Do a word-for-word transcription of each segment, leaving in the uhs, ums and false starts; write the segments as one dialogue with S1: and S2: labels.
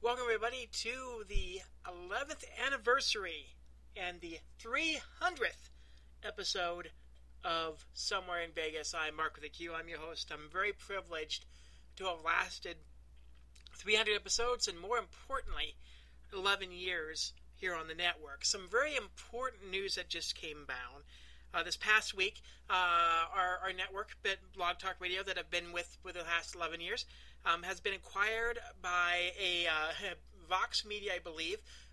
S1: welcome everybody to the eleventh anniversary and the three hundredth episode of Somewhere in Vegas. I'm Mark with a Q. I'm your host. I'm very privileged to have lasted three hundred episodes and, more importantly, eleven years here on the network. Some very important news that just came down. Uh, this past week, uh, our, our network, Blog Talk Radio, that I've been with for the last eleven years, um, has been acquired by a uh, Vox Media, I believe,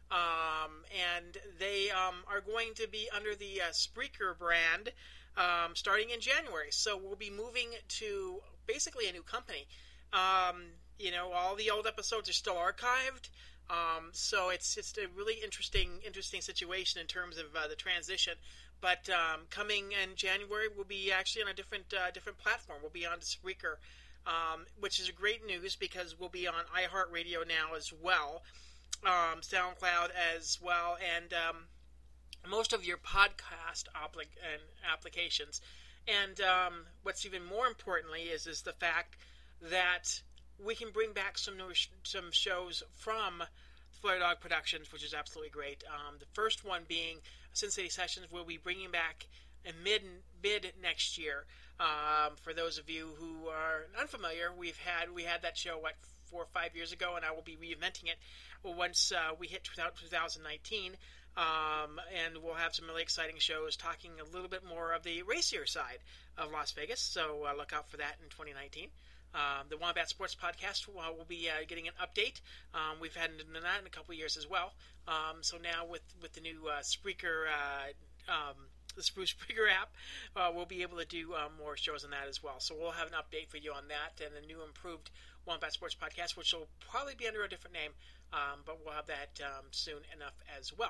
S1: um, and they um, are going to be under the uh, Spreaker brand um, starting in January. So we'll be moving to basically a new company. Um, you know, all the old episodes are still archived. Um, so it's just a really interesting, interesting situation in terms of uh, the transition. But um, coming in January, we'll be actually on a different, uh, different platform. We'll be on Spreaker, um, which is a great news because we'll be on iHeartRadio now as well, um, SoundCloud as well, and um, most of your podcast obli- and applications. And um, what's even more importantly is is the fact that we can bring back some new sh- some shows from Florida Dog Productions, which is absolutely great. Um, the first one being Sin City Sessions. We'll be bringing back in mid mid next year. Um, for those of you who are unfamiliar, we've had we had that show what four or five years ago, and I will be reinventing it once uh, we hit two thousand nineteen. Um, and we'll have some really exciting shows talking a little bit more of the racier side of Las Vegas. So uh, look out for that in twenty nineteen. Um, the Wombat Sports Podcast uh, will be uh, getting an update. Um, we've had that in a couple of years as well. Um, so now with, with the new uh, Spreaker, uh, um, the Spruce Spreaker app, uh, we'll be able to do uh, more shows on that as well. So we'll have an update for you on that and the new improved Wombat Sports Podcast, which will probably be under a different name, um, but we'll have that um, soon enough as well.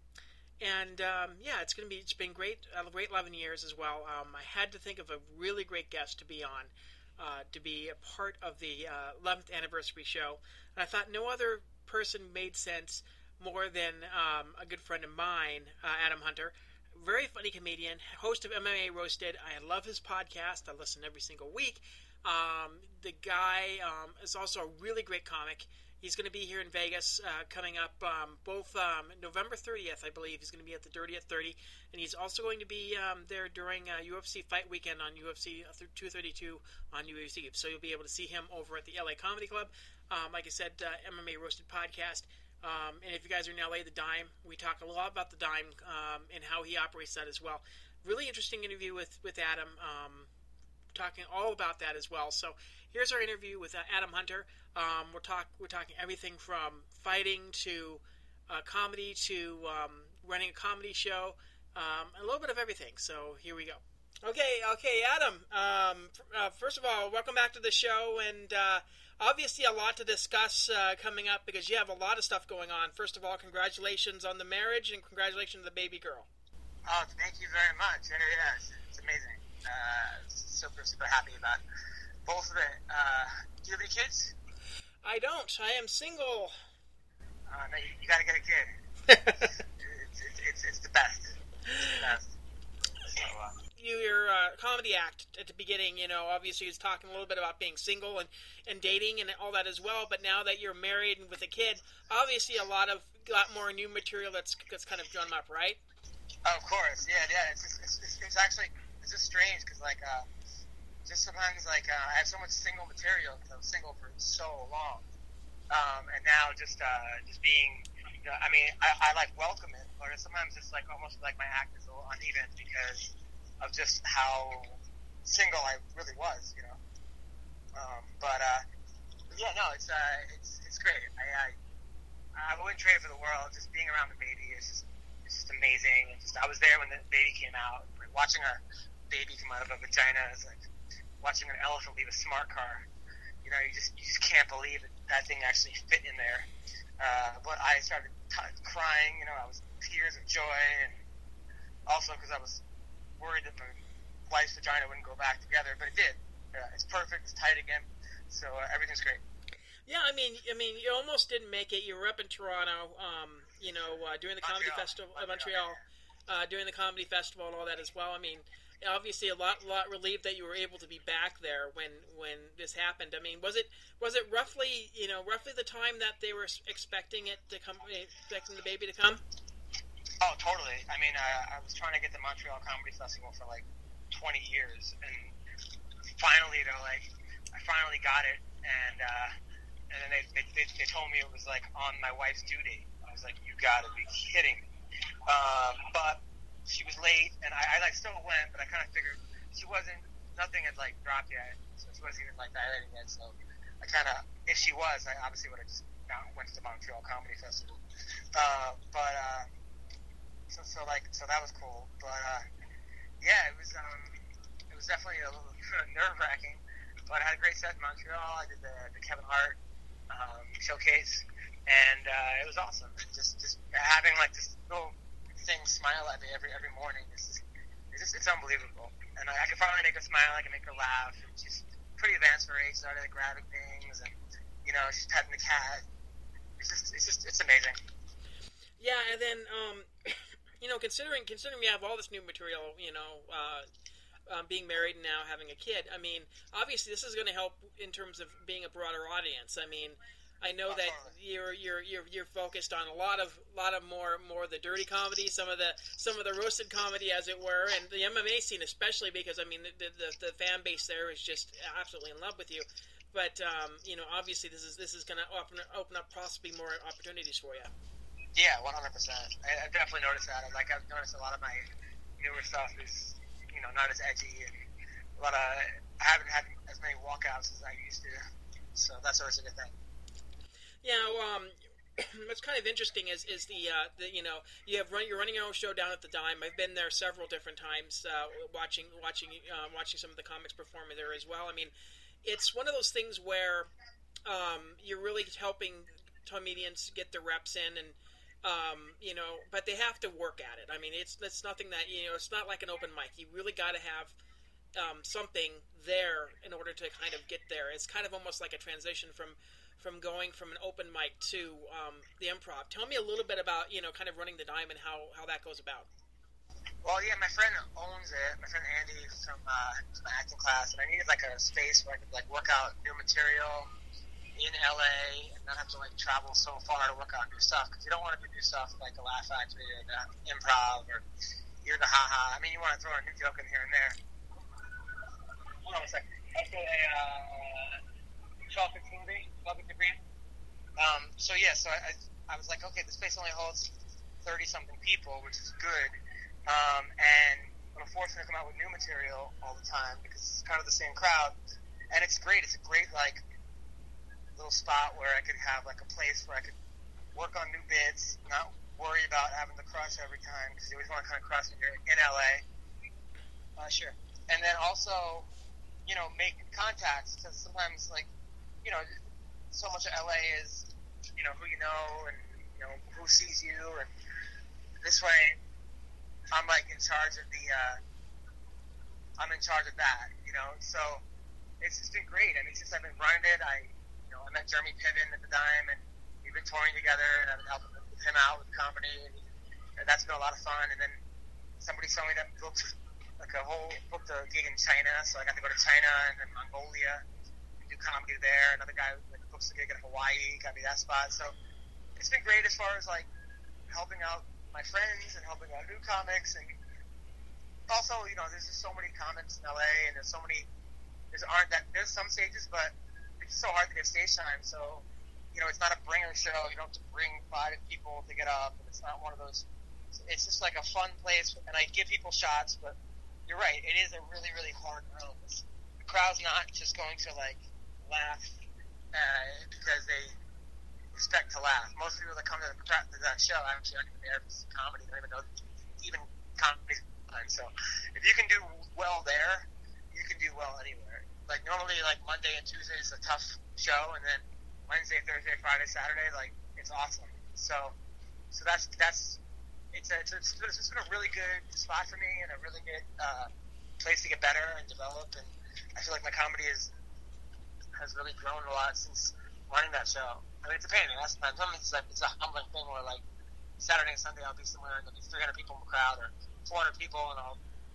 S1: And um, yeah, it's going to be it's been great, a great eleven years as well. Um, I had to think of a really great guest to be on. Uh, to be a part of the uh, eleventh anniversary show. And I thought no other person made sense more than um, a good friend of mine, uh, Adam Hunter. Very funny comedian, host of M M A Roasted. I love his podcast. I listen every single week. Um, the guy um, is also a really great comic. He's going to be here in Vegas uh, coming up um, both um, November thirtieth, I believe. He's going to be at the Dirty at thirty. And he's also going to be um, there during uh, U F C Fight Weekend on U F C two thirty-two on U F C. So you'll be able to see him over at the L A Comedy Club. Um, like I said, uh, M M A Roasted Podcast. Um, and if you guys are in L A, the Dime, we talk a lot about the Dime um, and how he operates that as well. Really interesting interview with, with Adam, um, talking all about that as well. So here's our interview with uh, Adam Hunter. Um, we're talk we're talking everything from fighting to uh, comedy to um, running a comedy show, um, a little bit of everything. So here we go. Okay, okay, Adam. Um, uh, first of all, welcome back to the show, and uh, obviously a lot to discuss uh, coming up because you have a lot of stuff going on. First of all, congratulations on the marriage and congratulations to the baby girl.
S2: Oh, thank you very much. Yeah, yeah, it's, it's amazing. Uh, super, super happy about both of it. Uh, do you have any kids?
S1: I don't. I am single.
S2: Uh, no, you, you gotta get a kid. it's, it's, it's, it's the best. It's the best. So, uh,
S1: you, your uh, comedy act at the beginning, you know, obviously is talking a little bit about being single and, and dating and all that as well. But now that you're married and with a kid, obviously a lot of lot more new material that's that's kind of drawn up, right?
S2: Oh, of course, yeah, yeah. It's just, it's, it's, it's actually it's just strange because like. Uh, Just sometimes, like, uh, I have so much single material because I was single for so long. Um, and now just uh, just being, you know, I mean, I, I, like, welcome it. Or sometimes it's, like, almost like my act is a little uneven because of just how single I really was, you know. Um, but, uh, but, yeah, no, it's uh, it's it's great. I, I I wouldn't trade it for the world. Just being around the baby is just, it's just amazing. And just, I was there when the baby came out. Watching a baby come out of a vagina is, like, watching an elephant leave a smart car, you know, you just you just can't believe that that thing actually fit in there. Uh, but I started t- crying, you know, I was tears of joy, and also because I was worried that my wife's vagina wouldn't go back together, but it did. Uh, it's perfect, it's tight again, so uh, everything's great.
S1: Yeah, I mean, I mean, you almost didn't make it. You were up in Toronto, um, you know, uh, during the Montreal. Comedy Festival, uh, Montreal, Montreal uh, during the Comedy Festival and all that as well. I mean. obviously a lot, lot relieved that you were able to be back there when, when this happened. I mean, was it was it roughly you know roughly the time that they were expecting it to come, expecting the baby to come?
S2: Oh, totally. I mean, uh, I was trying to get the Montreal Comedy Festival for like twenty years, and finally they're like, I finally got it, and uh, and then they, they they told me it was like on my wife's due date. I was like, you gotta be kidding me. Um, but she was late, and I, I like still went, but I kind of figured she wasn't, nothing had like dropped yet, so she wasn't even like dilating yet. So I kind of, if she was, I obviously would have just not went to the Montreal Comedy Festival. Uh, but uh, so so like so that was cool. But uh, yeah, it was um, it was definitely a little nerve wracking. But I had a great set in Montreal. I did the, the Kevin Hart um, showcase, and uh, it was awesome. And just just having like this little thing smile at me every every morning. It's just, it's, just, it's unbelievable. And I, I can finally make her smile. I can make her laugh. And she's pretty advanced for her age. Started like, grabbing things, and you know, she's petting the cat. It's just it's just it's amazing.
S1: Yeah, and then um, you know, considering considering we have all this new material, you know. Uh, Um, being married and now having a kid, I mean, obviously this is going to help in terms of being a broader audience. I mean, I know that you're you're you're you're focused on a lot of lot of more more of the dirty comedy, some of the some of the roasted comedy, as it were, and the M M A scene especially, because I mean the the, the fan base there is just absolutely in love with you. But um, you know, obviously this is this is going to open open up possibly more opportunities for you.
S2: Yeah, one hundred percent. I've definitely noticed that. Like I've noticed a lot of my newer stuff is, you know, not as edgy, and a lot of, I haven't had as many walkouts as I used to, so that's always a good thing.
S1: Yeah, well, um, what's kind of interesting is is the, uh, the you know, you have run, you're running your own show down at the Dime. I've been there several different times, uh, watching watching uh, watching some of the comics perform there as well. I mean, it's one of those things where um, you're really helping comedians get the reps in, and Um, you know, but they have to work at it. I mean, it's it's nothing that, you know, it's not like an open mic. You really got to have um, something there in order to kind of get there. It's kind of almost like a transition from from going from an open mic to um, the improv. Tell me a little bit about, you know, kind of running the Dime and how, how that goes about.
S2: Well, yeah, my friend owns it. My friend Andy from, uh, from my acting class, and I needed like a space where I could like work out new material in L A and not have to like travel so far to work out new stuff, because you don't want to do new stuff like the Laugh Factory or the Improv or even the haha. I mean, you want to throw a new joke in here and there. Hold on a second. Let's go a uh, chocolate smoothie, chocolate cream. Um, so yeah, so I, I I was like, okay, this place only holds thirty something people, which is good. Um, and I'm fortunate to come out with new material all the time because it's kind of the same crowd, and it's great. It's a great like little spot where I could have like a place where I could work on new bits, not worry about having to crush every time, because you always want to kind of crush when you're in L A. Uh, sure. And then also, you know, make contacts, because sometimes, like, you know, so much of L A is, you know, who you know and, you know, who sees you. And this way, I'm like in charge of the, uh, I'm in charge of that, you know. So it's just been great. I mean, since I've been running it, I, I met Jeremy Piven at the Dime, and we've been touring together, and I've been helping him out with comedy, and, and that's been a lot of fun. And then somebody told me that booked like a whole booked a gig in China, so I got to go to China and then Mongolia and do comedy there. Another guy like books a gig in Hawaii, got me that spot. So it's been great as far as like helping out my friends and helping out new comics, and also, you know, there's just so many comics in L A, and there's so many. There's aren't that there's some stages, but it's so hard to get stage time, so, you know, it's not a bringer show. You don't have to bring five people to get up, and it's not one of those. It's just like a fun place, and I give people shots, but you're right, it is a really, really hard room. It's, the crowd's not just going to, like, laugh uh, because they expect to laugh. Most people that come to, the, to that show actually aren't even there for comedy. They don't even know even comedy. So if you can do well there, you can do well anywhere. Like, normally, like, Monday and Tuesday is a tough show, and then Wednesday, Thursday, Friday, Saturday, like, it's awesome. So, so that's, that's, it's a, it's, a, it's just been a really good spot for me, and a really good, uh, place to get better and develop, and I feel like my comedy is, has really grown a lot since running that show. I mean, it's a pain in the ass sometimes. Sometimes it's like, it's a humbling thing where, like, Saturday and Sunday I'll be somewhere, and there'll be three hundred people in the crowd, or four hundred people, and I'll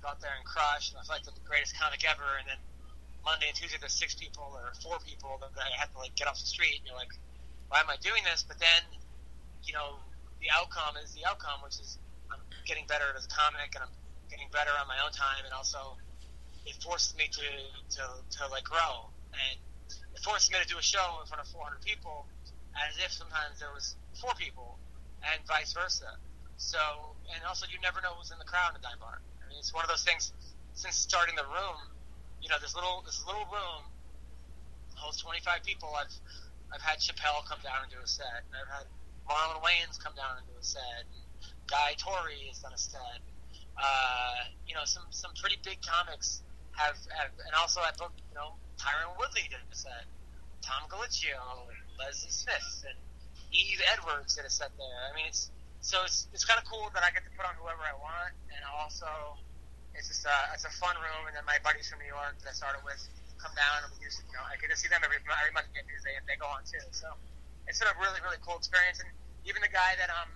S2: go out there and crush, and I feel like I'm the greatest comic ever, and then Monday and Tuesday there's six people or four people that I have to like get off the street, and you're like, why am I doing this? But then, you know, the outcome is the outcome, which is I'm getting better as a comic, and I'm getting better on my own time, and also it forces me to, to, to like grow, and it forces me to do a show in front of four hundred people as if sometimes there was four people, and vice versa. So, and also you never know who's in the crowd in a dive bar. I mean, it's one of those things, since starting the room, you know, this little, this little room holds twenty-five people. I've, I've had Chappelle come down and do a set, and I've had Marlon Wayans come down and do a set, and Guy Torrey has done a set. Uh, you know, some, some pretty big comics have, have, and also I booked, you know, Tyron Woodley did a set, Tom Galicchio, Leslie Smith, and Eve Edwards did a set there. I mean, it's, so it's, it's kind of cool that I get to put on whoever I want, and also it's just uh, it's a fun room, and then my buddies from New York that I started with come down, and we use, you know, I get to see them every, every Monday and Tuesday, and they go on too. So it's been a really, really cool experience, and even the guy that um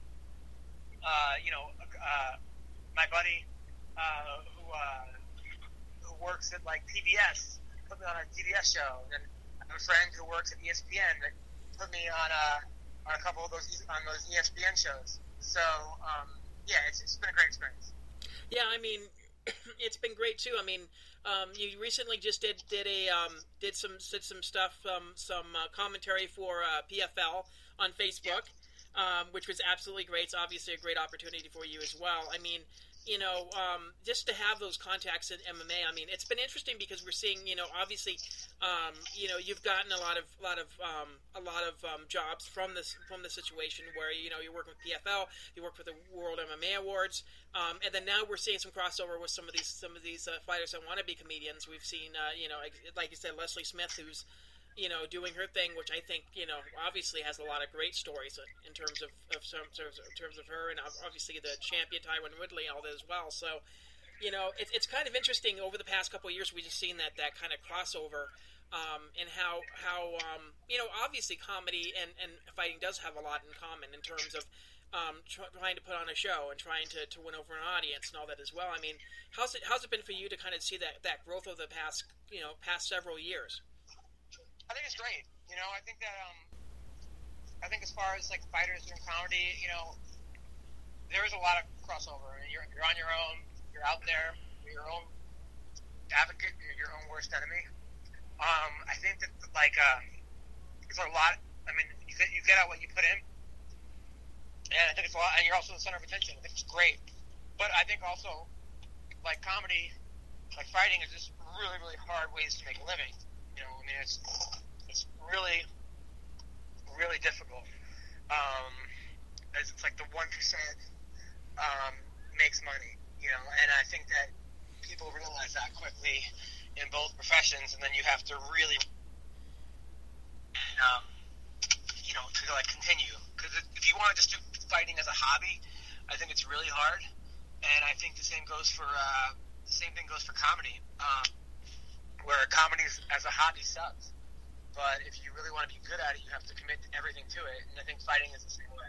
S2: uh you know uh my buddy uh who uh who works at like P B S put me on a P B S show, and I have a friend who works at E S P N that put me on a on a couple of those on those E S P N shows. So um yeah, it's, it's been a great experience.
S1: Yeah, I mean, it's been great too. I mean, um, you recently just did did a um, did some did some stuff, um, some uh, commentary for uh, P F L on Facebook, yeah. um, which was absolutely great. It's obviously a great opportunity for you as well. I mean, you know, um, just to have those contacts in M M A. I mean, it's been interesting because we're seeing, you know, obviously, um, you know, you've gotten a lot of lot of um, a lot of um, jobs from this from the situation where, you know, you work with P F L, you work with the World M M A Awards, um, and then now we're seeing some crossover with some of these some of these uh, fighters that want to be comedians. We've seen, uh, you know, like you said, Leslie Smith, who's, you know, doing her thing, which I think, you know, obviously has a lot of great stories in terms of, of some in terms of her, and obviously the champion Tyron Woodley and all that as well. So, you know, it, it's kind of interesting. Over the past couple of years, we've just seen that that kind of crossover, um, and how how um, you know, obviously comedy and, and fighting does have a lot in common in terms of um, tr- trying to put on a show and trying to, to win over an audience and all that as well. I mean, how's it how's it been for you to kind of see that, that growth over the past you know past several years?
S2: I think it's great. You know, I think that, um, I think as far as, like, fighters doing comedy, you know, there is a lot of crossover. I mean, you're, you're on your own. You're out there. You're your own advocate. You're your own worst enemy. Um, I think that, like, uh, it's a lot. I mean, you get, you get out what you put in. And I think it's a lot. And you're also the center of attention. I think it's great. But I think also, like, comedy, like, fighting is just really, really hard ways to make a living. You know, I mean, it's it's really, really difficult. Um, it's, it's like the one percent um, makes money, you know, and I think that people realize that quickly in both professions, and then you have to really, um, you know, to like continue. Because if you want to just do fighting as a hobby, I think it's really hard, and I think the same goes for uh, the same thing goes for comedy. Um, where comedy as a hobby sucks. But if you really want to be good at it, you have to commit everything to it. And I think fighting is the same way.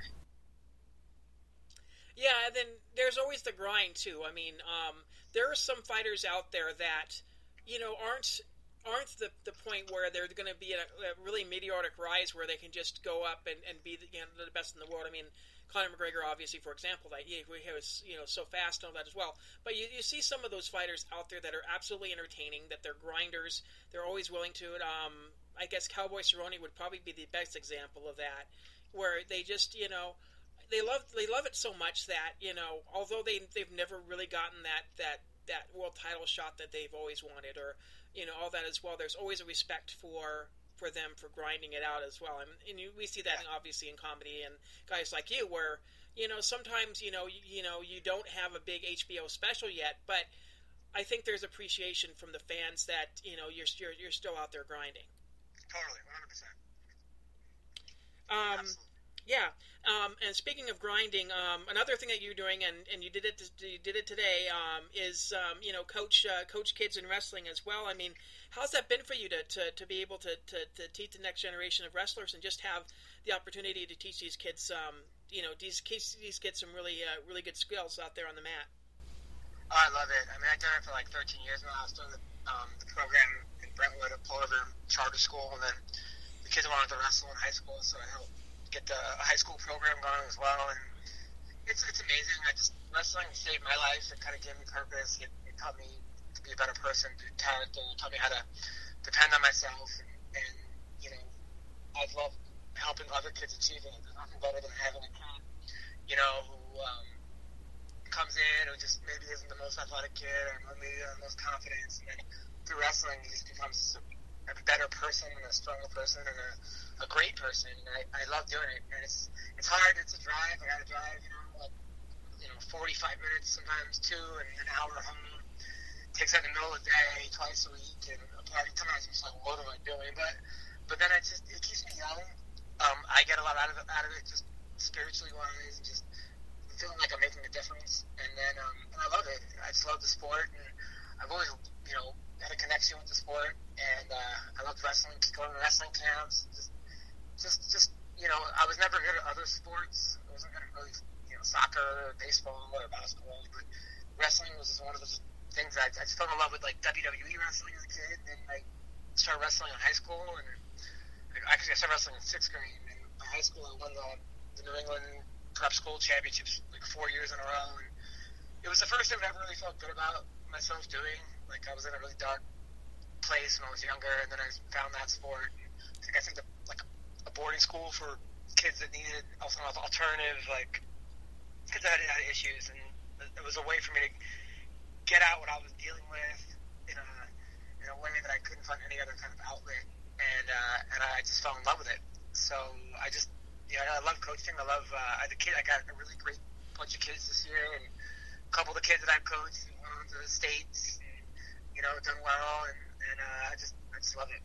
S1: Yeah, and then there's always the grind, too. I mean, um, there are some fighters out there that, you know, aren't aren't the, the point where they're going to be at a, a really meteoric rise where they can just go up and, and be the, you know, the best in the world. I mean, Conor McGregor, obviously, for example, that he, he was, you know, so fast and all that as well. But you, you see some of those fighters out there that are absolutely entertaining, that they're grinders. They're always willing to. Um, I guess Cowboy Cerrone would probably be the best example of that, where they just, you know, they love they love it so much that, you know, although they they've never really gotten that that that world title shot that they've always wanted, or, you know, all that as well. There's always a respect for. for them for grinding it out as well. And, and you, we see that in, obviously in comedy and guys like you where, you know, sometimes, you know, you, you know, you don't have a big H B O special yet, but I think there's appreciation from the fans that, you know, you're you're, you're still out there grinding.
S2: Totally, one hundred percent.
S1: Um, yeah. Um, and speaking of grinding, um, another thing that you're doing, and, and you did it you did it today, um, is um, you know, coach uh, coach kids in wrestling as well. I mean, how's that been for you to, to, to be able to, to, to teach the next generation of wrestlers and just have the opportunity to teach these kids, um, you know, these kids these kids some really uh, really good skills out there on the mat?
S2: Oh, I love it. I mean, I've done it for like thirteen years now. I was doing the, um, the program in Brentwood at Pull River Charter School, and then the kids wanted to wrestle in high school, so I helped get the high school program going as well. And it's it's amazing. I just wrestling saved my life. It kind of gave me purpose. It, it taught me to be a better person, to character. It taught me how to depend on myself, and, and you know, I've loved helping other kids achieve it. There's nothing better than having a kid, you know, who um, comes in who just maybe isn't the most athletic kid or maybe the most confident, and then through wrestling he just becomes a better person and a stronger person and a, a great person. And I, I love doing it. And it's it's hard. It's a drive. I got to drive, you know, like, you know, forty-five minutes, sometimes two, and an hour home. Takes out in the middle of the day, twice a week, and sometimes I'm just like, what am I doing? But but then it just it keeps me young. Um, I get a lot out of it, out of it, just spiritually wise, and just feeling like I'm making a difference. And then um, and I love it. I just love the sport, and I've always, you know, had a connection with the sport. And uh, I loved wrestling, going to wrestling camps. Just, just, just, you know, I was never good at other sports. I wasn't good at really, you know, soccer or baseball or basketball. But wrestling was just one of those things that I, I just fell in love with, like W W E wrestling as a kid. And I started wrestling in high school, and actually I started wrestling in sixth grade. And in high school, I won the, the New England Prep School Championships like four years in a row. And it was the first thing that I ever really felt good about myself doing. Like, I was in a really dark place when I was younger, and then I found that sport. I think I think the, like a boarding school for kids that needed also an alternative, like kids that had, had issues, and it was a way for me to get out what I was dealing with in a in a way that I couldn't find any other kind of outlet. And uh, and I just fell in love with it. So I just, you know, I love coaching. I love uh, as a kid, I got a really great bunch of kids this year, and a couple of the kids that I've coached went on to the States, and, you know, done well, and, and uh, I just I just love it.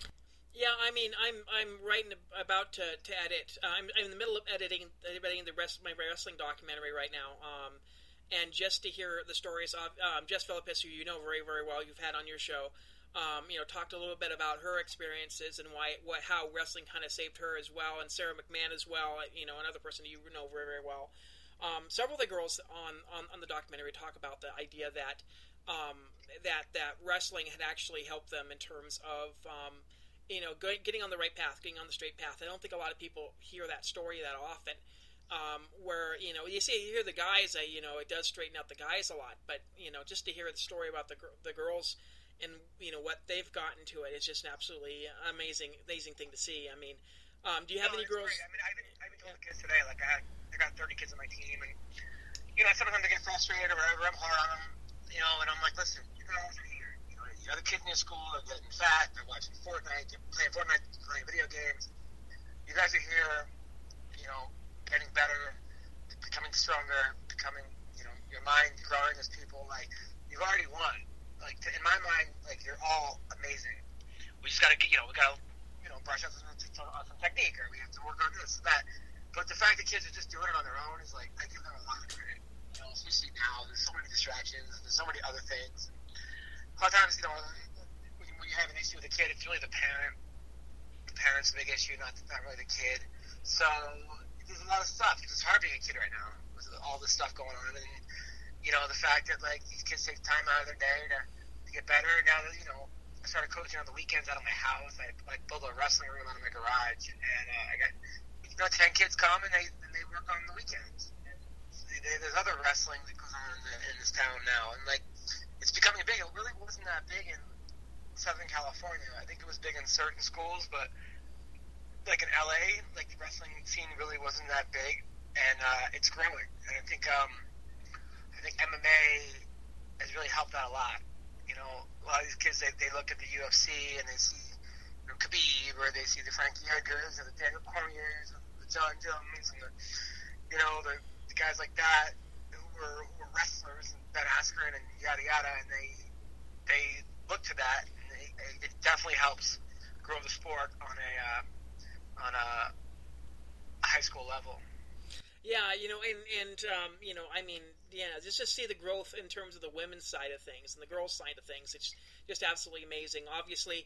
S1: Yeah, I mean, I'm I'm writing about to, to edit. Uh, I'm, I'm in the middle of editing editing the rest my wrestling documentary right now. Um, and just to hear the stories of um, Jess Philippus, who you know very very well, you've had on your show. Um, you know, talked a little bit about her experiences and why, what, how wrestling kind of saved her as well, and Sarah McMahon as well. You know, another person you know very, very well. Um, several of the girls on, on, on the documentary talk about the idea that um, that that wrestling had actually helped them in terms of um, you know getting on the right path, getting on the straight path. I don't think a lot of people hear that story that often. Um, where you know you see you hear the guys, uh, you know, it does straighten out the guys a lot, but you know just to hear the story about the the girls. And you know what they've gotten to it is just an absolutely amazing, amazing thing to see. I mean, um, do you have
S2: no,
S1: any girls?
S2: Great. I mean, I even, I even told the kids today, like I, I got thirty kids on my team, and you know, sometimes I get frustrated or whatever. I'm hard on them, you know, and I'm like, listen, you guys are here. You know, the other kids in your school are getting fat. They're watching Fortnite, they're playing Fortnite, playing video games. You guys are here, you know, getting better, becoming stronger, becoming, you know, your mind growing as people. Like, you've already won. Like, to, in my mind, like, you're all amazing. We just got to get, you know, we got to, you know, brush up on some, on some technique, or we have to work on this and that. But the fact that kids are just doing it on their own is, like, I give them a lot of credit. You know, especially now, there's so many distractions, there's so many other things. A lot of times, you know, when you, when you have an issue with a kid, it's really the parent. The parent's the big issue, not, not really the kid. So, there's a lot of stuff. It's hard being a kid right now with all this stuff going on. And, you know, the fact that, like, these kids take time out of their day to, to get better. Now that, you know, I started coaching on the weekends out of my house. I, like, built a wrestling room out of my garage. And uh, I got, you know, ten kids come, and they and they work on the weekends. And they, there's other wrestling that goes on in, the, in this town now. And, like, it's becoming big. It really wasn't that big in Southern California. I think it was big in certain schools, but, like, in L A, like, the wrestling scene really wasn't that big. And uh, it's growing. And I think, um, I think M M A has really helped out a lot. You know, a lot of these kids, they, they look at the U F C and they see, you know, Khabib, or they see the Frankie Edgars, or the Daniel Cormiers, or the John Jones, and the, you know, the, the guys like that who were, who were wrestlers, and Ben Askren, and yada yada, and they they look to that, and they, they, it definitely helps grow the sport on a uh, on a high school level.
S1: Yeah, you know, and, and um, you know, I mean, yeah, just to see the growth in terms of the women's side of things and the girls' side of things, it's just absolutely amazing. Obviously,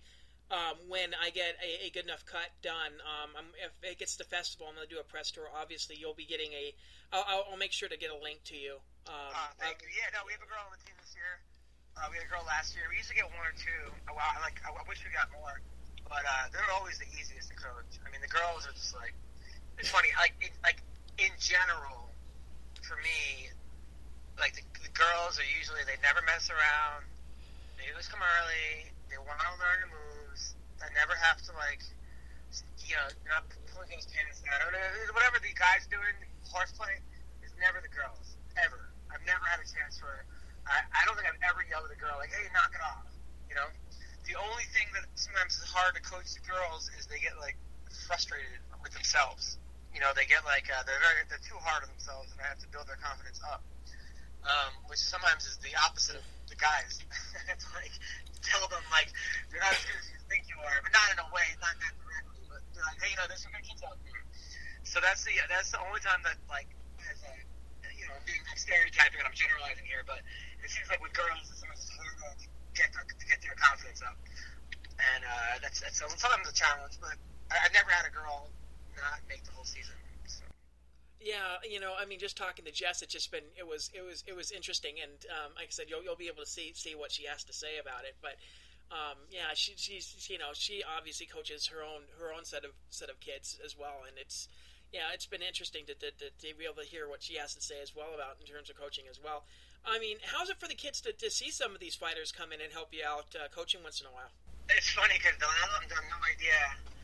S1: um, when I get a, a good enough cut done. Um, I'm, if it gets to the festival, I'm going to do a press tour. Obviously, you'll be getting a. I'll, I'll, I'll make sure to get a link to you. Um,
S2: uh, thank you. Yeah, no, we have a girl on the team this year. Uh, we had a girl last year. We usually get one or two. Well, I like. I wish we got more, but uh, they're always the easiest to coach. I mean, the girls are just like. It's funny. Like, it, like in general, for me, like the, the girls are usually they never mess around. They always come early. They want to learn the moves. I never have to, like, you know, not pulling those pants down. Whatever the guys doing, horseplay, is never the girls. Ever. I've never had a chance for, I, I don't think I've ever yelled at a girl, like, hey, knock it off. You know? The only thing that sometimes is hard to coach the girls is they get, like, frustrated with themselves. You know, they get, like, uh, they're very, they're too hard on themselves, and I have to build their confidence up. Um, which sometimes is the opposite of the guys. It's like, tell them, like, you're not as good as you think you are, but not in a way, not that directly, but they're like, hey, you know, there's some good kids out there. So that's the that's the only time that, like, as a, you know, being stereotyping and I'm generalizing here, but it seems like with girls, it's almost harder to get their, to get their confidence up. And uh, that's, that's sometimes a challenge, but I, I've never had a girl not make the whole season. So.
S1: Yeah, you know, I mean, just talking to Jess, it's just been it was it was it was interesting, and um, like I said, you'll you'll be able to see see what she has to say about it. But um, yeah, she she's you know she obviously coaches her own her own set of set of kids as well, and it's yeah, it's been interesting to to, to, to be able to hear what she has to say as well about in terms of coaching as well. I mean, how's it for the kids to, to see some of these fighters come in and help you out uh, coaching once in a while?
S2: It's funny because they have no idea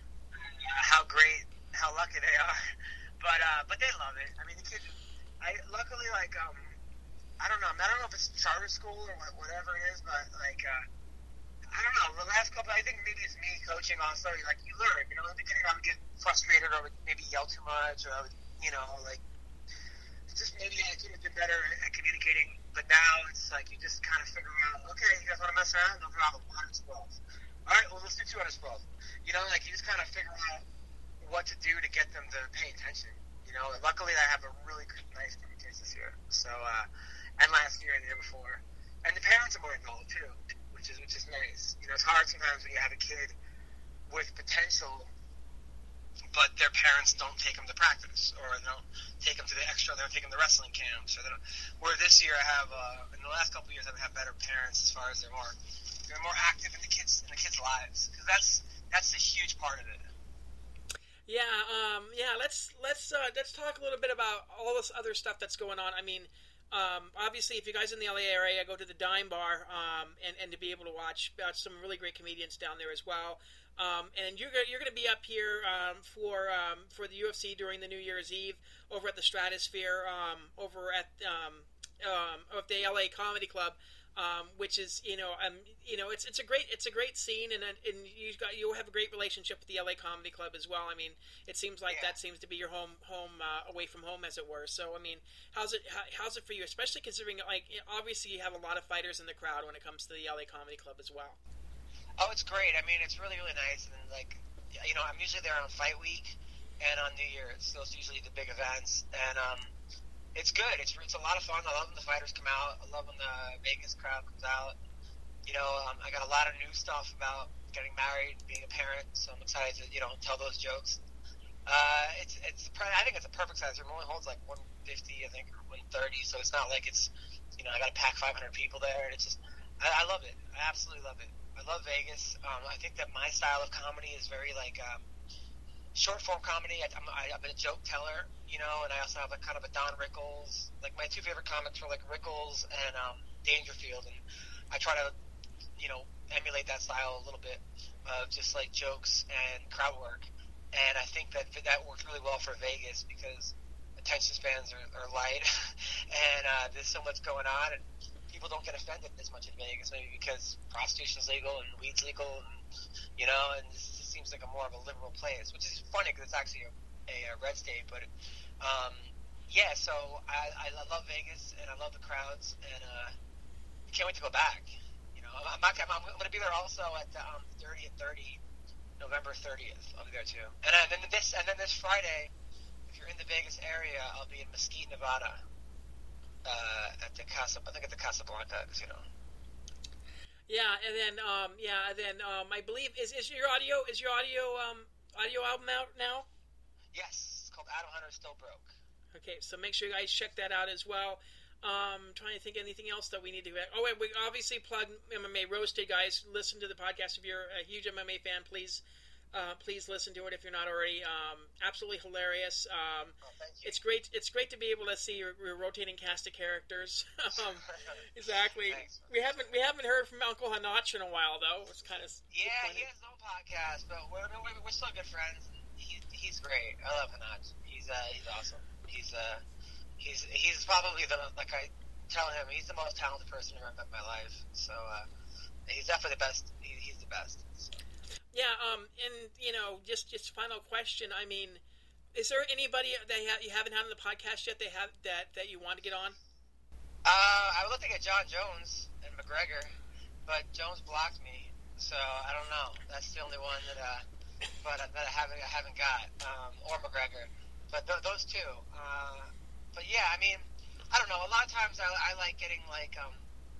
S2: uh, how great, how lucky they are. But uh, but they love it. I mean, the kids. I luckily like um, I don't know. I don't know if it's charter school or whatever it is, but like uh, I don't know. The last couple, I think maybe it's me coaching also. Like you learn, you know, in the beginning I would get frustrated or I would maybe yell too much or I would, you know, like just maybe I could have been better at communicating. But now it's like you just kind of figure out, okay, you guys want to mess around? They'll draw one hundred sprawls. All right, well let's do two hundred sprawls. You know, like you just kind of figure out what to do to get them to pay attention, you know. And luckily, I have a really good, nice group of kids this year. So, uh, and last year and the year before, and the parents are more involved too, which is which is nice. You know, it's hard sometimes when you have a kid with potential, but their parents don't take them to practice, or they don't take them to the extra. They don't take them to wrestling camps, or they don't. Where this year, I have uh, in the last couple of years, I've had better parents as far as they're more they're more active in the kids in the kids' lives, because that's that's a huge part of it.
S1: Yeah, um, yeah. Let's let's uh, let's talk a little bit about all this other stuff that's going on. I mean, um, obviously, if you guys in the L A area, go to the Dime Bar, um, and and to be able to watch uh, some really great comedians down there as well. Um, and you're you're going to be up here um, for um, for the U F C during the New Year's Eve over at the Stratosphere, um, over at um, um, of the L A Comedy Club. Um, which is you know um you know it's it's a great it's a great scene, and and you got you have a great relationship with the L A Comedy Club as well. I mean, it seems like yeah. that seems to be your home home uh, away from home, as it were. So I mean, how's it how, how's it for you, especially considering like obviously you have a lot of fighters in the crowd when it comes to the L A Comedy Club as well.
S2: Oh, it's great. I mean, it's really really nice, and like you know, I'm usually there on Fight Week and on New Year's. Those are usually the big events, and um. It's good. It's it's a lot of fun. I love when the fighters come out. I love when the Vegas crowd comes out. You know, um, I got a lot of new stuff about getting married, being a parent, so I'm excited to, you know, tell those jokes. Uh, it's it's I think it's a perfect size room. It only holds like one fifty, I think, or one thirty, so it's not like it's, you know, I got to pack five hundred people there. And it's just, I, I love it. I absolutely love it. I love Vegas. Um, I think that my style of comedy is very like um, short form comedy. I, I'm, I, I'm a joke teller. You know, and I also have a kind of a Don Rickles. Like my two favorite comics are like Rickles and um, Dangerfield, and I try to, you know, emulate that style a little bit of just like jokes and crowd work. And I think that that works really well for Vegas because attention spans are, are light, and uh, there's so much going on, and people don't get offended as much in Vegas, maybe because prostitution's legal and weed's legal, and, you know, and this just seems like a more of a liberal place, which is funny because it's actually a, a, a red state, but. Um, yeah, so I, I love Vegas, and I love the crowds, and uh, I can't wait to go back. You know, I'm, not, I'm, I'm going to be there also at um, thirty at thirty, November thirtieth. I'll be there too. And uh, then this, and then this Friday, if you're in the Vegas area, I'll be in Mesquite, Nevada, uh, at the Casa, I think at the Casablanca Casino.
S1: Yeah, and then um, yeah, and then um, I believe is is your audio is your audio um audio album out now?
S2: Yes, it's called Adam Hunter Still Broke.
S1: Okay, so make sure you guys check that out as well. Um, trying to think of anything else that we need to. Oh, and we obviously plug M M A Roasted, guys. Listen to the podcast if you're a huge M M A fan. Please, uh, please listen to it if you're not already. Um, absolutely hilarious. Um,
S2: oh, thank you.
S1: It's great. It's great to be able to see your, your rotating cast of characters. um, exactly.
S2: Thanks,
S1: we haven't we haven't heard from Uncle Hanach in a while though. It's kind of
S2: yeah. He has no podcast, but we're we're, we're still good friends. He, he's great. I love Hanach. He's uh he's awesome. He's uh. He's he's probably the, like I tell him, he's the most talented person I've ever met in my life. So uh, he's definitely the best. He, he's the best. So.
S1: Yeah. Um. And you know, just just final question. I mean, is there anybody that you haven't had on the podcast yet? They have that that you want to get on?
S2: Uh, I would love to get John Jones and McGregor, but Jones blocked me, so I don't know. That's the only one that uh, but uh, that I haven't I haven't got, um, or McGregor, but th- those two. Uh, But yeah, I mean, I don't know. A lot of times I, I like getting like, um,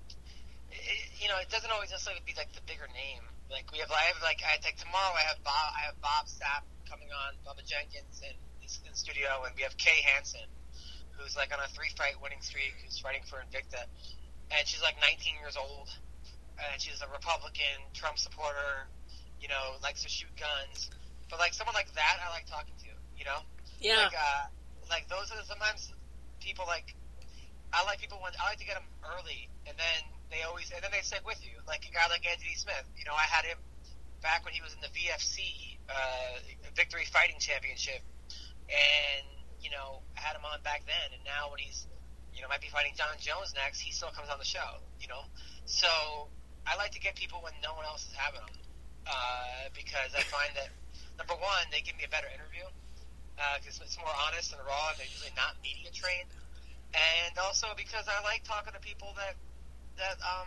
S2: it, you know, it doesn't always necessarily be like the bigger name. Like we have, I have like, I like tomorrow I have Bob, I have Bob Sapp coming on, Bubba Jenkins in, in studio, and we have Kay Hansen, who's like on a three fight winning streak, who's fighting for Invicta, and she's like nineteen years old, and she's a Republican, Trump supporter, you know, likes to shoot guns. But like someone like that, I like talking to, you know.
S1: Yeah.
S2: Like, uh, like those are the, sometimes. People like, I like people when I like to get them early, and then they always, and then they stick with you. Like a guy like Anthony Smith, you know, I had him back when he was in the V F C uh, Victory Fighting Championship, and you know, I had him on back then. And now when he's, you know, might be fighting John Jones next, he still comes on the show. You know, so I like to get people when no one else is having them, uh, because I find that number one, they give me a better interview. Because uh, it's more honest and raw, and they're usually not media trained, and also because I like talking to people that that um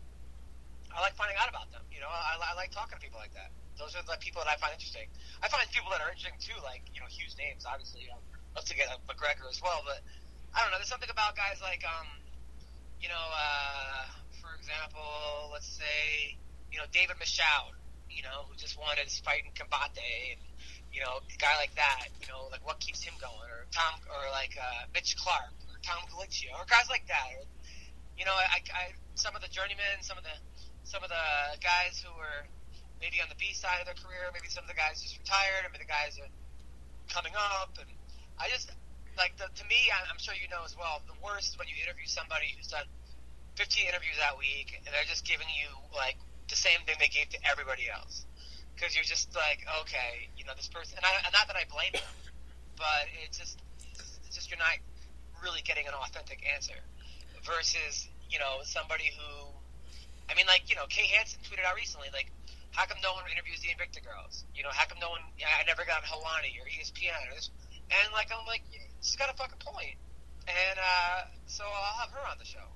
S2: I like finding out about them. You know, I, I like talking to people like that. Those are the people that I find interesting. I find people that are interesting too, like you know, huge names. Obviously, you know, love to get a McGregor as well, but I don't know. There's something about guys like um you know, uh, for example, let's say you know David Michaud, you know, who just won his fight in Combate and. You know, a guy like that, you know, like what keeps him going, or Tom, or like uh, Mitch Clark, or Tom Galicia, or guys like that. Or, you know, I, I, some of the journeymen, some of the, some of the guys who were maybe on the B side of their career, maybe some of the guys just retired, or maybe the guys are coming up, and I just like the, to me, I'm sure you know as well. The worst is when you interview somebody who's done fifteen interviews that week, and they're just giving you like the same thing they gave to everybody else. Because you're just like, okay, you know, this person, and I, not that I blame them, but it's just, it's just you're not really getting an authentic answer. Versus, you know, somebody who, I mean, like, you know, Kay Hansen tweeted out recently, like, how come no one interviews the Invicta girls? You know, how come no one, I never got Helwani or E S P N or this, and like, I'm like, she's got a fucking point. And uh, so I'll have her on the show.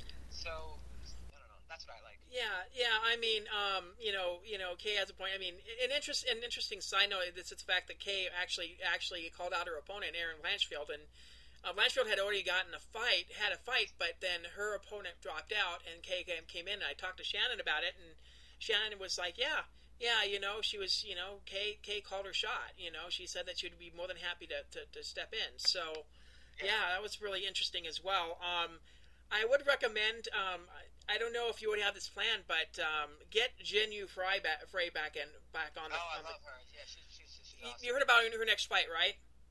S2: So, I don't know, that's what I like.
S1: Yeah, yeah. I mean, um, you know, you know, Kay has a point. I mean, an interest, an interesting side note is the fact that Kay actually, actually called out her opponent, Erin Blanchfield, and uh, Blanchfield had already gotten a fight, had a fight, but then her opponent dropped out, and Kay came in. And I talked to Shannon about it, and Shannon was like, "Yeah, yeah, you know, she was, you know, Kay, Kay called her shot. You know, she said that she would be more than happy to, to, to step in. So, yeah, that was really interesting as well. Um, I would recommend. Um, I don't know if you would have this plan, but um, get Jinyu Frey back, Frey back in, back on the.
S2: Oh, I
S1: on
S2: love
S1: the,
S2: her. Yeah, she's she's, she's
S1: you,
S2: awesome.
S1: you heard about her next fight, right?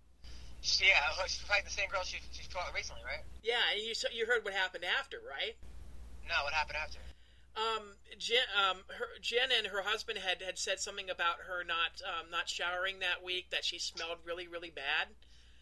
S2: Yeah, she's fighting the same girl she she fought recently, right?
S1: Yeah, and you you heard what happened after, right?
S2: No, what happened after?
S1: Um, Jen, um, her, Jen and her husband had, had said something about her not um, not showering that week, that she smelled really really bad.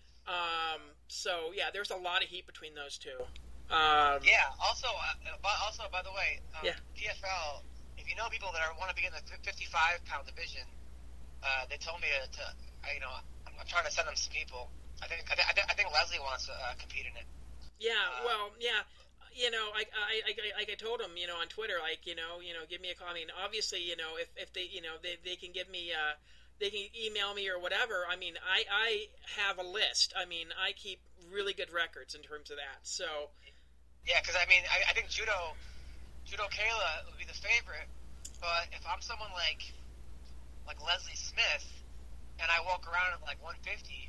S1: Um, so yeah, there's a lot of heat between those two. Um,
S2: yeah. Also, uh, also by the way, um,
S1: yeah.
S2: P F L. If you know people that are, want to be in the fifty-five pound division, uh, they told me to, to I, you know, I'm, I'm trying to send them some people. I think I, th- I think Leslie wants to uh, compete in it.
S1: Yeah.
S2: Uh,
S1: well, yeah. You know, I, I, I, like I told him, you know, on Twitter, like, you know, you know, give me a call. I mean, obviously, you know, if, if they, you know, they, they can give me, uh, they can email me or whatever. I mean, I, I have a list. I mean, I keep really good records in terms of that. So.
S2: Yeah, because I mean, I, I think judo, Judo Kayla would be the favorite, but if I'm someone like like Leslie Smith and I walk around at like one fifty,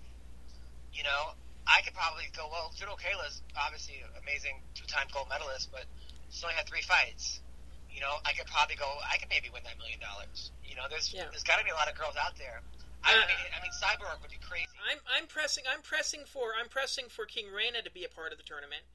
S2: you know, I could probably go, well, Judo Kayla's obviously an amazing two-time gold medalist, but she's only had three fights. You know, I could probably go, I could maybe win that million dollars. You know, there's yeah. there's got to be a lot of girls out there. I mean, I mean, Cyborg would be crazy.
S1: I'm I'm pressing I'm pressing for I'm pressing for King Reina to be a part of the tournament.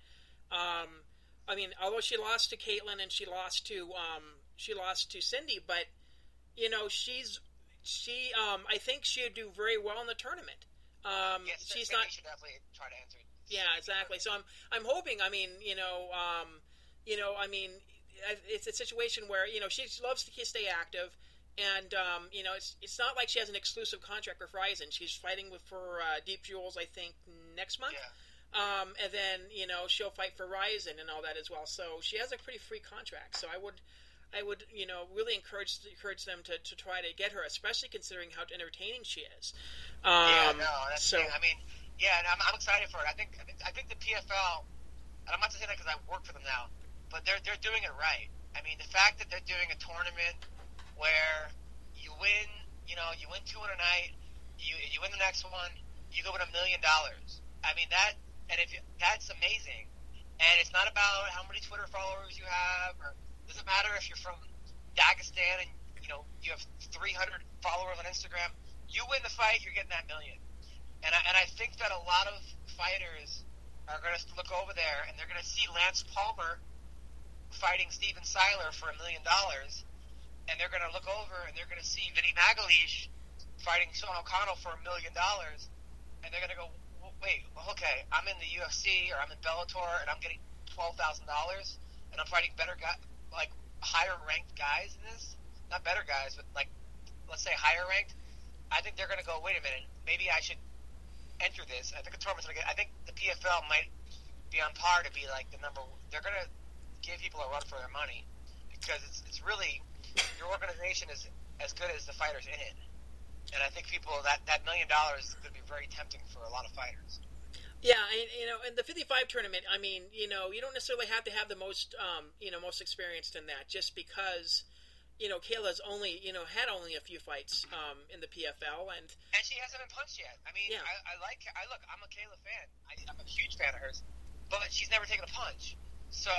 S1: Um, I mean, although she lost to Caitlin and she lost to um she lost to Cindy, but you know she's she um I think she would do very well in the tournament. Um,
S2: yes,
S1: she's
S2: Cindy
S1: not.
S2: Should definitely try to answer it.
S1: Yeah, exactly. So I'm I'm hoping. I mean, you know, um, you know, I mean, it's a situation where you know she loves to stay active. And, um, you know, it's it's not like she has an exclusive contract with Verizon. She's fighting with for uh, Deep Jewels, I think, next month.
S2: Yeah.
S1: Um, and then, you know, she'll fight for Verizon and all that as well. So she has a pretty free contract. So I would, I would, you know, really encourage encourage them to, to try to get her, especially considering how entertaining she is.
S2: yeah,
S1: Um,
S2: no, that's
S1: so,
S2: the thing. I mean, yeah, and I'm, I'm excited for it. I think I think, I think the P F L, and I'm not saying that because I work for them now, but they're they're doing it right. I mean, the fact that they're doing a tournament where you win, you know, you win two in a night, you you win the next one, you go win a million dollars. I mean that, and if you, that's amazing. And it's not about how many Twitter followers you have, or it doesn't matter if you're from Dagestan and you know you have three hundred followers on Instagram. You win the fight, you're getting that million. And I, and I think that a lot of fighters are going to look over there and they're going to see Lance Palmer fighting Steven Seiler for a million dollars. And they're going to look over and they're going to see Vinny Magalish fighting Sean O'Connell for a million dollars. And they're going to go, wait, okay, I'm in the U F C or I'm in Bellator and I'm getting twelve thousand dollars and I'm fighting better guys, like higher ranked guys in this. Not better guys, but like, let's say higher ranked. I think they're going to go, wait a minute, maybe I should enter this. I think the tournament's going to get, I think the P F L might be on par to be like the number, they're going to give people a run for their money because it's it's really, your organization is as good as the fighters in it. And I think people, that, that million dollars is going to be very tempting for a lot of fighters.
S1: Yeah, and, you know, in the fifty-five tournament, I mean, you know, you don't necessarily have to have the most, um, you know, most experienced in that just because, you know, Kayla's only, you know, had only a few fights um, in the P F L. And
S2: and she hasn't been punched yet. I mean, yeah. I, I like, I look, I'm a Kayla fan. I, I'm a huge fan of hers. But she's never taken a punch. So,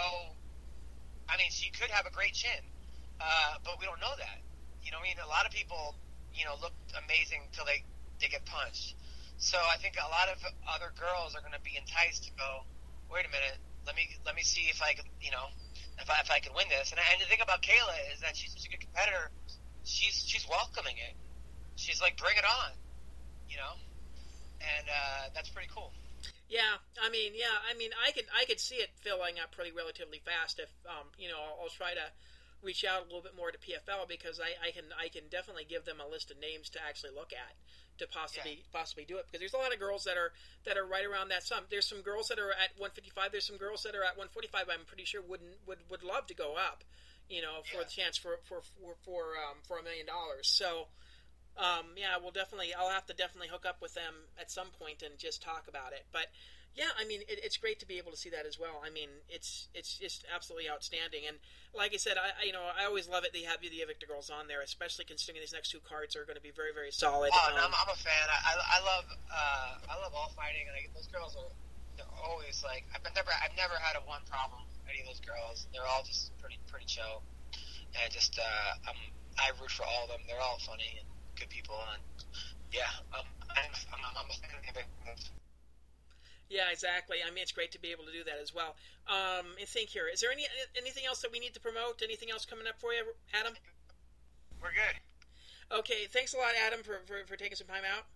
S2: I mean, she could have a great chin. Uh, but we don't know that. You know, I mean, a lot of people, you know, look amazing until they, they get punched. So I think a lot of other girls are going to be enticed to go, wait a minute, let me let me see if I can, you know, if I, if I can win this. And, and the thing about Kayla is that she's such a good competitor. She's she's welcoming it. She's like, bring it on, you know, and uh, that's pretty cool.
S1: Yeah, I mean, yeah, I mean, I could I could see it filling up pretty relatively fast if, um, you know, I'll, I'll try to reach out a little bit more to P F L because I, I can I can definitely give them a list of names to actually look at to possibly yeah. possibly do it because there's a lot of girls that are that are right around that sum. There's some girls that are at one fifty-five. There's some girls that are at one forty-five. I'm pretty sure wouldn't would would love to go up, you know, for yeah. the chance for for for for, um, for a million dollars. So, um, yeah, we'll definitely I'll have to definitely hook up with them at some point and just talk about it. But yeah, I mean, it, it's great to be able to see that as well. I mean, it's it's just absolutely outstanding. And like I said, I, I you know I always love it. They have the Invicta girls on there, especially considering these next two cards are going to be very very solid.
S2: Oh,
S1: um,
S2: no, I'm, I'm a fan. I, I, I love uh, I love all fighting, and I, those girls are they're always like I've never I've never had a one problem with any of those girls. They're all just pretty pretty chill, and just uh, I'm, I root for all of them. They're all funny and good people, and yeah, um, I'm, I'm I'm a fan of Invicta.
S1: Yeah, exactly. I mean, it's great to be able to do that as well. Um, and think here, is there any anything else that we need to promote? Anything else coming up for you, Adam?
S2: We're good.
S1: Okay, thanks a lot, Adam, for, for, for taking some time out.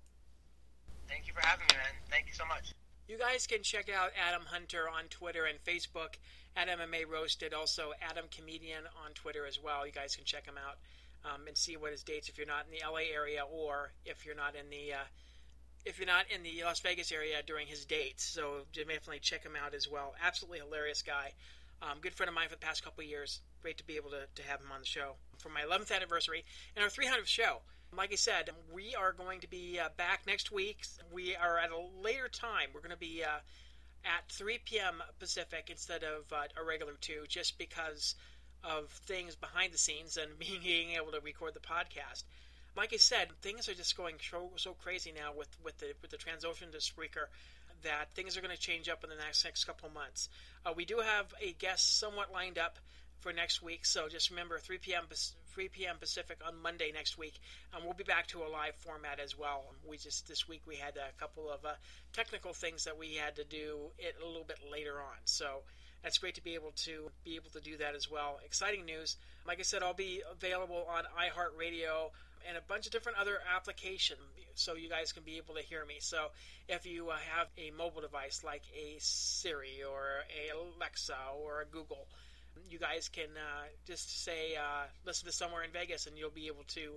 S2: Thank you for having me, man. Thank you so much.
S1: You guys can check out Adam Hunter on Twitter and Facebook at M M A Roasted. Also, Adam Comedian on Twitter as well. You guys can check him out um, and see what his dates if you're not in the L A area or if you're not in the... Uh, if you're not in the Las Vegas area during his dates. So definitely check him out as well. Absolutely hilarious guy. Um, good friend of mine for the past couple of years. Great to be able to, to have him on the show for my eleventh anniversary and our three hundredth show. Like I said, we are going to be uh, back next week. We are at a later time. We're going to be uh, at three p.m. Pacific instead of uh, a regular two, just because of things behind the scenes and being able to record the podcast. Like I said, things are just going so, so crazy now with, with the with the transition to Spreaker that things are going to change up in the next next couple of months. Uh, we do have a guest somewhat lined up for next week, so just remember three p.m. three p.m. Pacific on Monday next week. Um, we'll be back to a live format as well. We just this week we had a couple of uh, technical things that we had to do it a little bit later on, so that's great to be able to be able to do that as well. Exciting news. Like I said, I'll be available on iHeartRadio and a bunch of different other applications, so you guys can be able to hear me. So if you uh, have a mobile device like a Siri or a Alexa or a Google, you guys can uh, just say, uh, listen to Somewhere in Vegas, and you'll be able to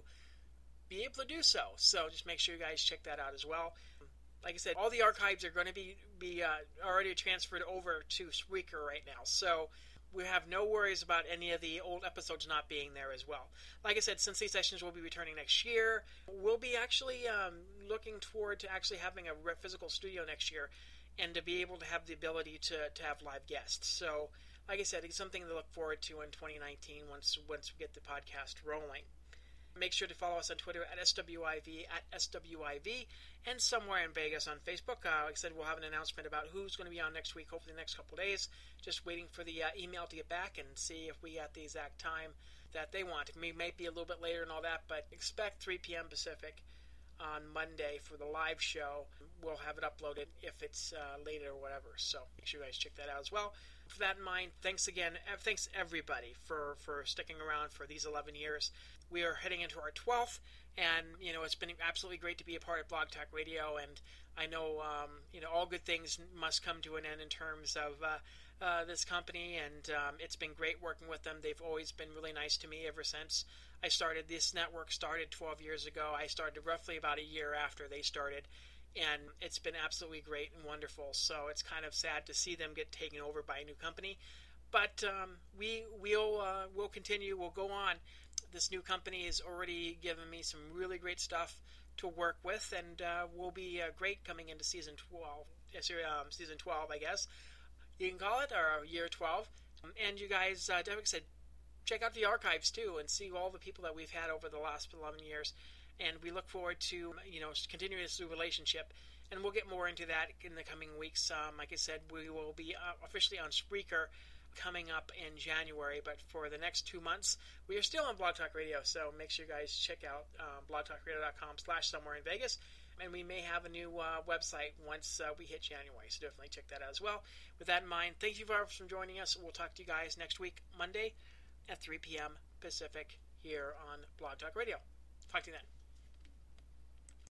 S1: be able to do so. So just make sure you guys check that out as well. Like I said, all the archives are going to be, be uh, already transferred over to Spreaker right now. So we have no worries about any of the old episodes not being there as well. Like I said, since these sessions will be returning next year, we'll be actually um, looking toward to actually having a physical studio next year and to be able to have the ability to, to have live guests. So, like I said, it's something to look forward to in twenty nineteen once once we get the podcast rolling. Make sure to follow us on Twitter at S W I V, at S W I V, and Somewhere in Vegas on Facebook. Uh, like I said, we'll have an announcement about who's going to be on next week, hopefully the next couple of days. Just waiting for the uh, email to get back and see if we got the exact time that they want. It may, might be a little bit later and all that, but expect three p.m. Pacific on Monday for the live show. We'll have it uploaded if it's uh, later or whatever. So make sure you guys check that out as well. With that in mind, thanks again. Thanks everybody for, for sticking around for these eleven years. We are heading into our twelfth, and you know it's been absolutely great to be a part of Blog Talk Radio. And I know um, you know all good things must come to an end in terms of uh, uh, this company, and um, it's been great working with them. They've always been really nice to me ever since I started. This network started twelve years ago. I started roughly about a year after they started. And it's been absolutely great and wonderful. So it's kind of sad to see them get taken over by a new company. But um, we, we'll, uh, we'll continue. We'll go on. This new company has already given me some really great stuff to work with. And uh, will be uh, great coming into season twelve. Um, season twelve, I guess. You can call it, or year twelve. Um, and you guys, uh, Derek said, check out the archives too and see all the people that we've had over the last eleven years. And we look forward to, you know, continuing this new relationship. And we'll get more into that in the coming weeks. Um, like I said, we will be uh, officially on Spreaker coming up in January. But for the next two months, we are still on Blog Talk Radio. So make sure you guys check out uh, blogtalkradio.com slash somewhere in Vegas. And we may have a new uh, website once uh, we hit January. So definitely check that out as well. With that in mind, thank you for joining us. We'll talk to you guys next week, Monday at three p.m. Pacific here on Blog Talk Radio. Talk to you then.